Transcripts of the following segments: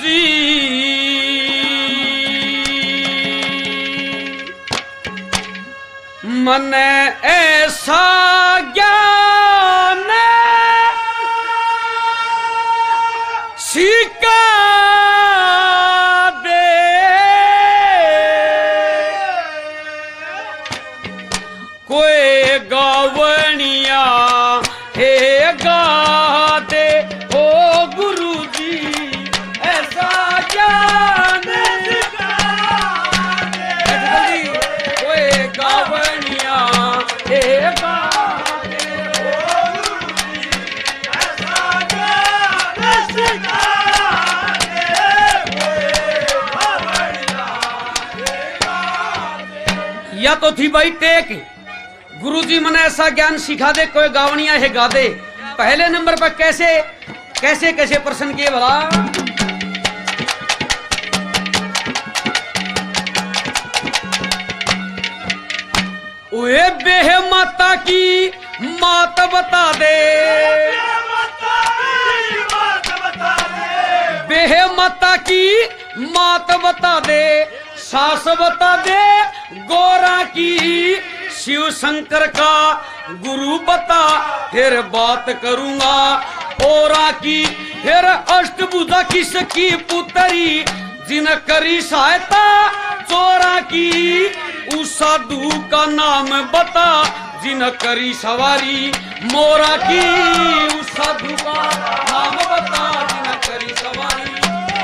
जी मन ऐसा ज्ञान सिखा दे कोई गावनिया हे गा दे ओ गुरु जी ऐसा ज्ञान सिखा दे कोई गावनिया हे गा दे ओ गुरु जी ऐसा ज्ञान सिखा दे कोई गावनिया हे गा दे। या तो थी भाई टेक गुरुजी मन ऐसा ज्ञान सिखा दे कोई गावनिया है गा दे। पहले नंबर पर कैसे कैसे कैसे प्रश्न किए भला। ओए बेह माता की मात बता दे बेह माता की मात बता दे सास बता दे गोरा की शिव शंकर का गुरु बता फिर बात करूंगा ओरा की फिर अष्टभुजा किसकी पुत्री जिन करी सहायता चोरा की उस साधु का नाम बता जिन करी सवारी मोरा की उस साधु का नाम बता जिन करी सवारी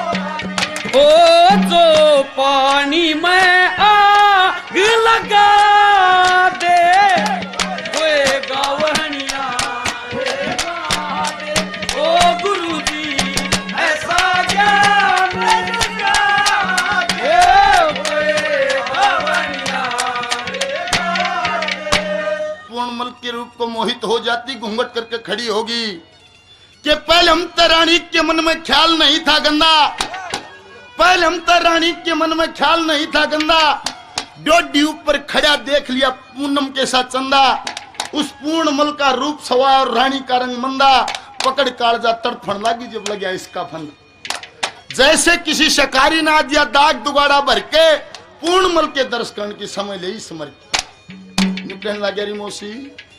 ओ जो पानी में आग लगा के रूप को मोहित हो जाती घूंघट करके खड़ी होगी कि पहले हम रानी के मन में ख्याल नहीं था गंदा पहले हम रानी के मन में ख्याल नहीं था गंदा डोडी ऊपर खड़ा देख लिया पूनम के साथ चंदा उस पूर्ण मल का रूप सवा और रानी का रंग मंदा पकड़ कालजा तड़फन लगी जब लग गया इसका फंद जैसे किसी शिकारी ना दिया दाग दुगाड़ा भर के पूर्ण मल के दर्श करने की समय ले समझ कहने लगे री मौसी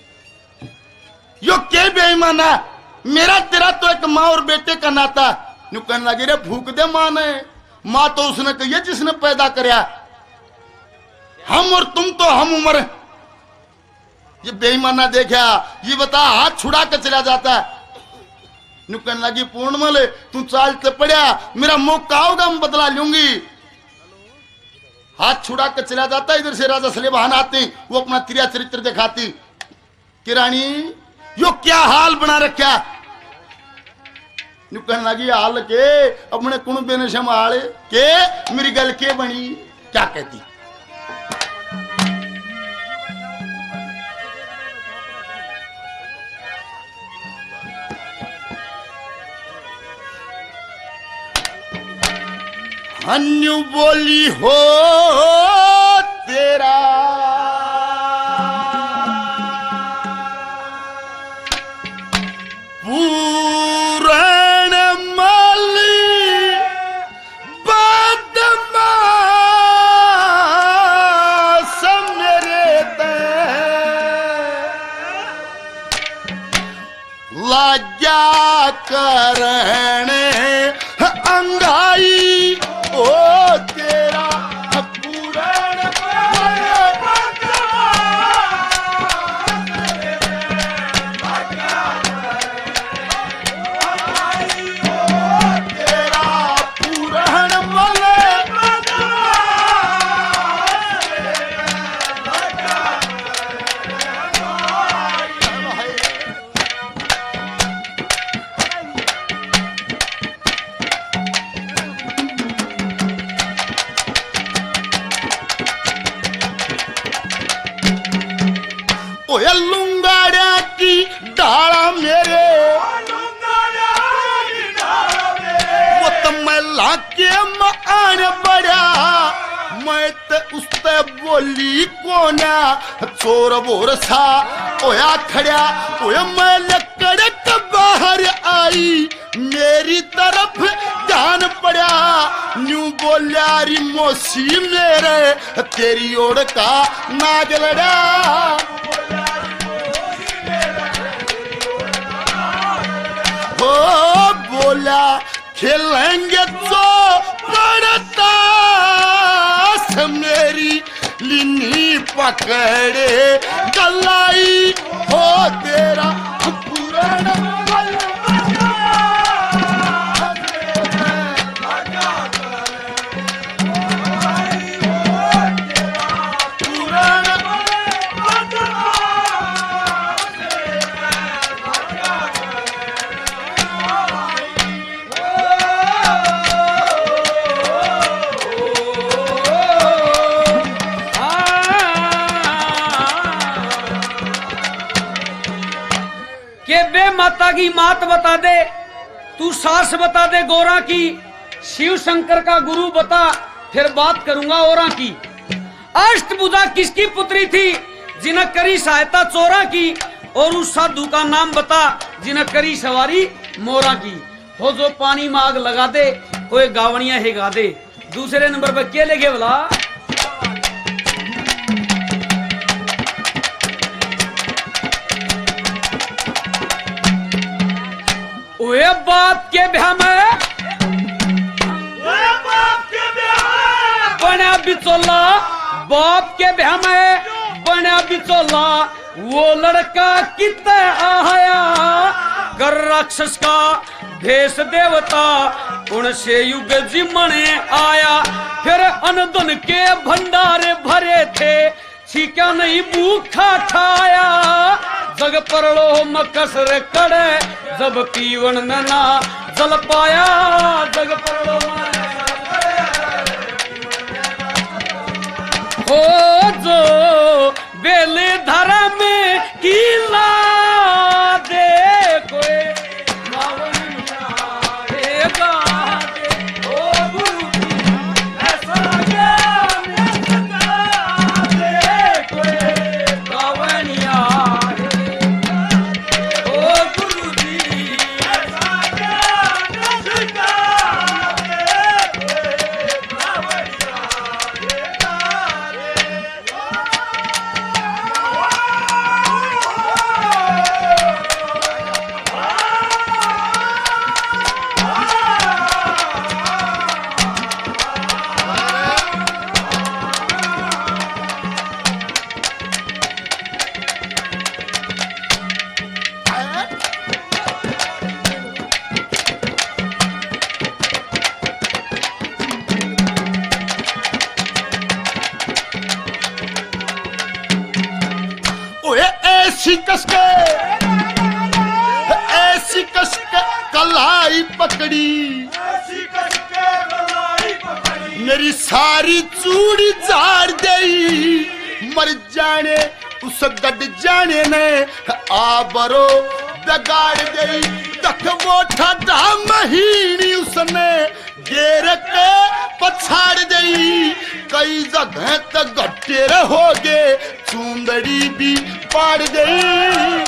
यो के बेईमाना मेरा तेरा तो एक माँ और बेटे का नाता न्यू कहने लगे रे भूख दे माँ ने माँ तो उसने कही जिसने पैदा करया हम और तुम तो हम उम्र ये बेईमाना देखा ये बता हाथ छुड़ा के चला जाता न्यू कहने लगी पूर्णमल तू चालते पड़ा मेरा मौका होगा मैं बदला लूंगी हाथ छुड़ा के चला जाता इधर से राजा सलेबहान आते वो अपना त्रिया चरित्र दिखाती कि रानी यो क्या हाल बना रखा न्यू कहने लगी हाल के अपने कुणबे ने संभाले के मेरी गल के बनी क्या कहती अन्यू बोली हो तेरा पूरण माली बदमाश मेरे ते लाजा करने अंगाई ओ तेरा पूरण लुंगाड़ा की डाला मेरे वो तो मैं लाके मान बड़ा मैं ते उसते बोली कोना चोर बोर सा ओया खड़ा ओया मैं लकड़ के बाहर आई मेरी तरफ ध्यान पड़ा न्यू बोलिया री मोसी मेरे तेरी ओर का नाग लड़ा हो बोला खेलेंगे तो पड़ता मेरी लिनी पकड़े गलाई हो तेरा पुराना माता की मात बता दे, तू सास बता दे गोरा की, शिव शंकर का गुरु बता, फिर बात करूंगा औरा की। अष्टभुजा किसकी पुत्री थी जिन्हें करी सहायता चोरा की, और उस साधु का नाम बता जिन्हें करी सवारी मोरा की। हो जो पानी में आग लगा दे, कोई गावड़िया है गा दे। दूसरे नंबर पर क्या लेगे बोला, वे बाप के ब्याह में बना बिचौला, बाप के ब्याह में बना बिचौला। वो लड़का कितना आया, कर राक्षस का भेष देवता, उन से युग जिमने आया। फिर अनधन के भंडारे भरे थे, छिका नहीं भूखा खाया। जग परलो मकसर कड़े, जब पीवन में ना जल पाया। जग परलो हो जो बेले धरा में कीला दे, कोई ऐसी कस के कलाई पकड़ी, मेरी सारी चूड़ी झाड़ गई। मर जाने उस गड जाने ने आबरो बिगाड़ गई। तक वो ठा महीनी उसने घेर के पछाड़ गई। कई जगह तक गट्टे रहोगे, चुंदड़ी भी पाड़ गई।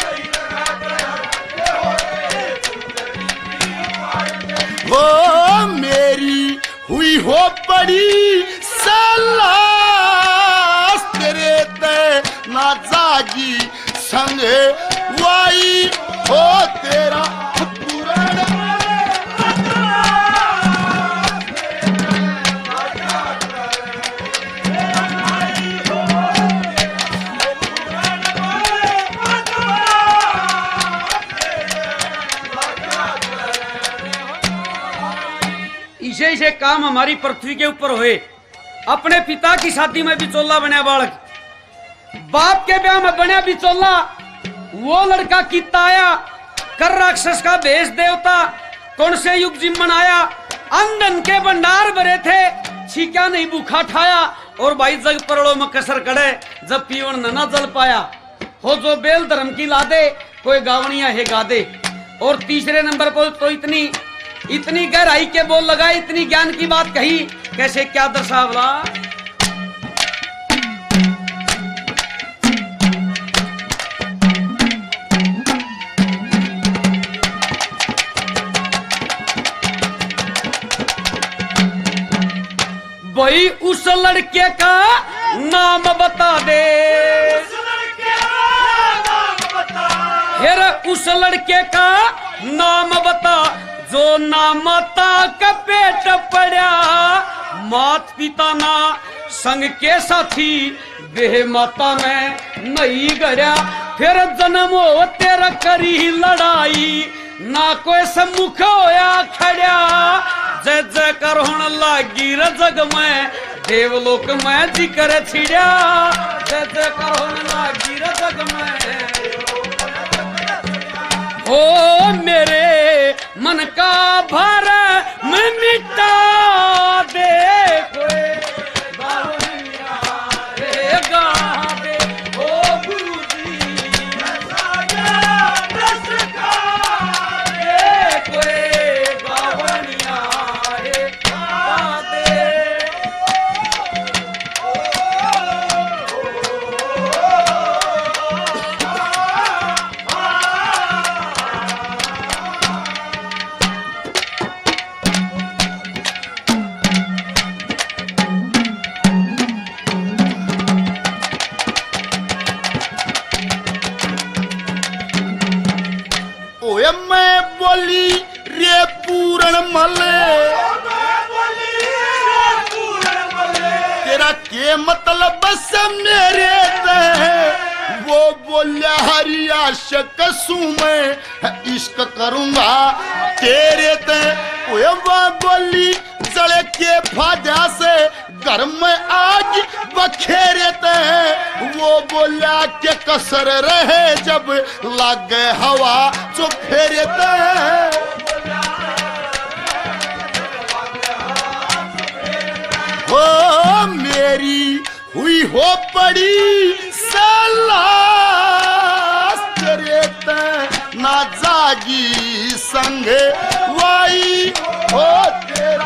वो मेरी हुई हो पड़ी सलास, तेरे ते ना जागी संग वाई हो तेरा पुराना। इसे काम हमारी पृथ्वी के ऊपर हुए। अपने पिता की शादी में बिचौला बना बालक, बाप के ब्याह में बना बिचौला। वो लड़का कितना आया, कर राक्षस का भेष देवता, कौन से युग जिम्मन आया। अंधन के भंडार भरे थे, छिका नहीं भूखा ठाया। और भाई जग परड़ों में कसर कड़े, जब पीवन न जल पाया। हो जो बेल धर्म की ला दे, कोई गावड़िया है गा दे। और तीसरे नंबर पर तो इतनी गहराई के बोल लगाए, इतनी ज्ञान की बात कही, कैसे क्या दर्शावला। भाई उस लड़के का नाम बता दे, फिर उस लड़के का नाम बता जो ना माता का पेट पड़ा, मात पिता ना संग के साथी वे माता में नहीं गया, फिर जन्म हो तेरा करी लड़ाई, ना कोई सम्मुख होया खड़ा, जय जय कर होने लागी र जग में, देवलोक में जिक्र छिड़ा, जय जय कर होने लागी र जग में। ओ मेरे मन का भार मैं मिटा दे, कोई गावनिया रे गा दे, ओ गुरु जी ऐसा ज्ञान सिखा दे, कोई गावनिया रे गा दे। ओए मैं बोली रे पूरण मल, तेरा के मतलब से मेरे ते, वो बोलिया हरी आशिक सू मैं इश्क करूंगा तेरे ते। ओए वह बोली जड़े के फाजा से घर में आग बखेरे ते, वो बोला के कसर रहे जब लागे हवा जो फेरे ते। ओ मेरी हुई हो पड़ी सलास तेरे ते, ना जागी संग वाई हो तेरा।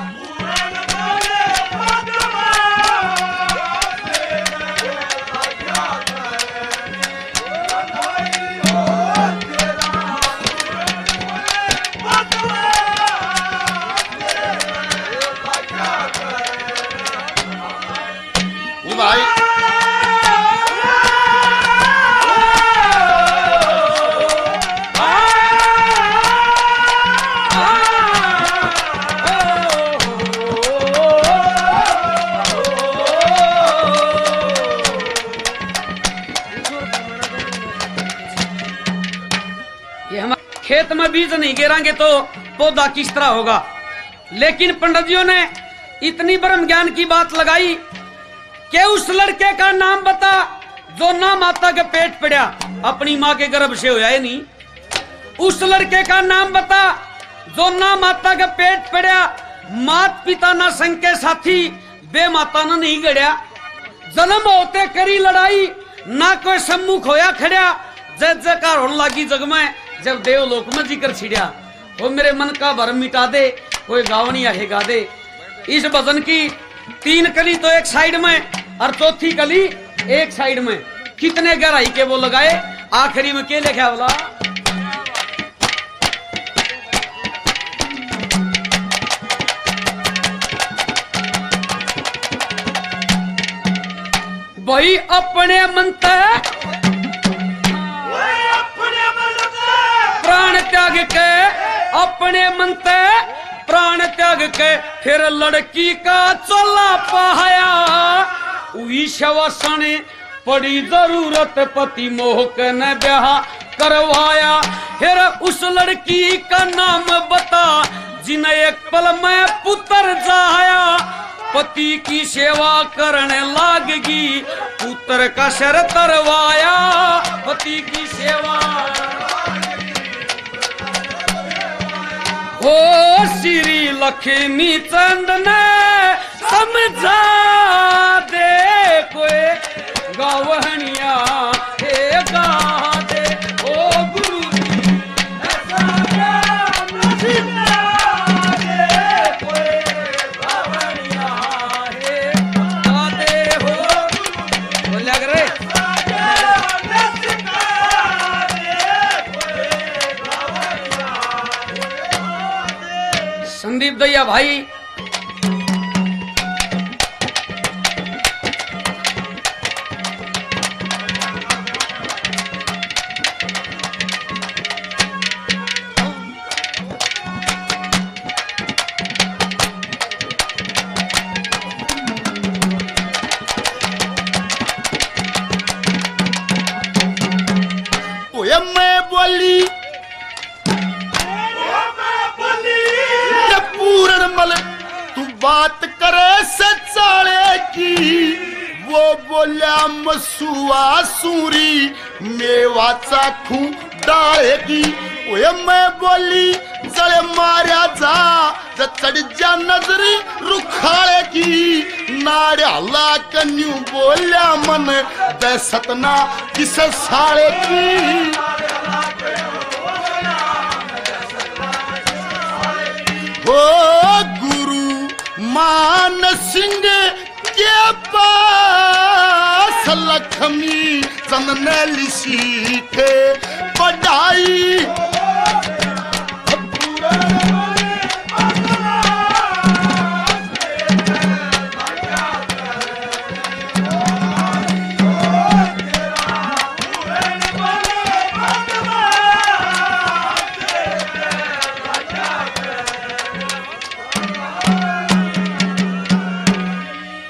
भाई ये हम खेत में बीज नहीं गिराएंगे तो पौधा किस तरह होगा। लेकिन पंडित जियों ने इतनी ब्रह्म ज्ञान की बात लगाई कि उस लड़के का नाम बता जो ना माता के पेट पड़ा, अपनी माँ के गर्भ से होया है नहीं। उस लड़के का नाम बता जो ना माता के पेट पड़ा, मात पिता ना संग के साथी बे माता ना नहीं गड़िया, जन्म होते करी लड़ाई, ना कोई सम्मुख होया खड़ा, जय जयकार होने लगी जग में जब देवलोक में जिक्र छिड़िया। वो मेरे मन का भरम मिटा दे, कोई गावनी आहे गा दे। इस भजन की 3 कली तो एक साइड में और चौथी कली एक साइड में, कितने गहराई के वो लगाए, आखिरी में क्या लिखा बोला। भाई अपने मन प्राण त्याग के, अपने मन प्राण त्याग के, फिर लड़की का चला पाया, उही शवासने पड़ी जरूरत पति मोह ने ब्याह करवाया। फिर उस लड़की का नाम बता जिन्हें एक पल में पुत्र जाया, पति की सेवा करने लागगी, पुत्र का शर तरवाया, पति की सेवा। ओ श्री लक्ष्मी चंद ने समझा दे, कोई गावनिया हे गा दे, ओ गुरु जी ऐसा ज्ञान सिखा दे, कोई गावनिया हे गा दे, हो बोल लग रहे संदीप दैया भाई बात करे सचाले की, वो बोल्या मसुआ सूरी मेवा चाखू डाळेगी। ओए मैं बोली जळे मार्या जा चढ़ जा नजरी रुखाळे की, नाड्याला कन्यू बोल्या मन दहसतना किस साळे की। ओ गुरु मान सिंह के पास लक्ष्मी चंद ने लिखी थे पढ़ाई।